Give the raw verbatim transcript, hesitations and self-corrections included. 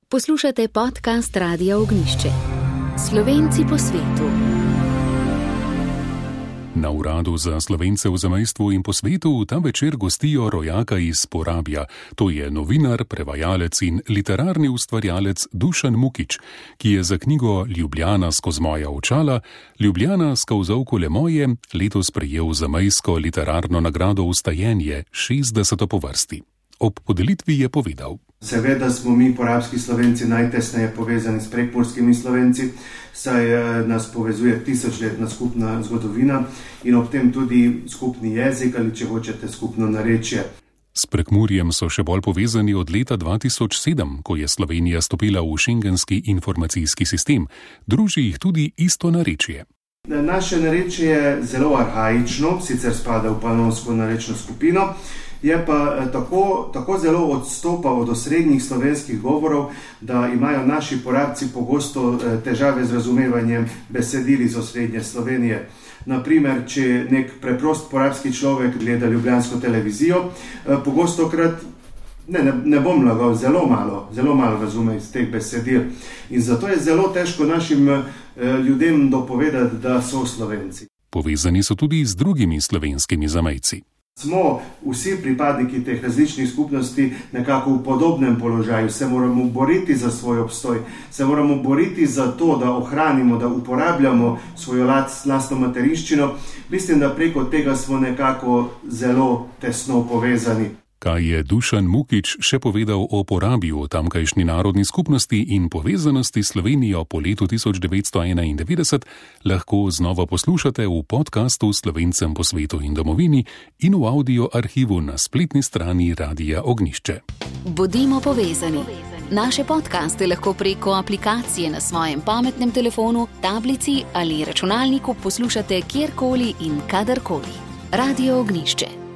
Poslušate podcast Radia Ognjišče. Slovenci po svetu. Na Uradu za Slovence v zamejstvu in po svetu ta večer gostijo rojaka iz Porabja. To je novinar, prevajalec in literarni ustvarjalec Dušan Mukič, ki je za knjigo Ljubljana skozi moja očala, Ljubljana skozi okole moje letos prejel zamejsko literarno nagrado Vstajenje, šestdeseto po vrsti. Ob podelitvi je povedal: Seveda smo mi, porabski Slovenci, najtesneje povezani s prekmurskimi Slovenci, saj nas povezuje tisočletna skupna zgodovina in ob tem tudi skupni jezik ali, če hočete, skupno narečje. S Prekmurjem so še bolj povezani od leta dva tisoč sedem, ko je Slovenija stopila v šengenski informacijski sistem. Druži jih tudi isto narečje. Naše narečje je zelo arhaično, sicer spada v panonsko narečno skupino, je pa tako, tako zelo odstopa od osrednjih slovenskih govorov, da imajo naši porabci pogosto težave z razumevanjem besedil iz osrednje Slovenije. Naprimer, če nek preprost porabski človek gleda ljubljansko televizijo, pogostokrat, ne, ne, ne bom lagal, zelo malo, zelo malo razume iz teh besedil. In zato je zelo težko našim ljudem dopovedati, da so Slovenci. Povezani so tudi z drugimi slovenskimi zamejci. Smo vsi pripadniki teh različnih skupnosti nekako v podobnem položaju, se moramo boriti za svoj obstoj, se moramo boriti za to, da ohranimo, da uporabljamo svojo lastno materinščino. Mislim, da preko tega smo nekako zelo tesno povezani. Kaj je Dušan Mukič še povedal o Porabju, tamkajšnji narodni skupnosti in povezanosti s Slovenijo po letu tisoč devetsto enaindevetdeset, lahko znova poslušate v podkastu Slovencem po svetu in domovini in v audio arhivu na spletni strani Radia Ognjišče. Bodimo povezani. Naše podcaste lahko preko aplikacije na svojem pametnem telefonu, tablici ali računalniku poslušate kjerkoli in kadarkoli. Radio Ognjišče.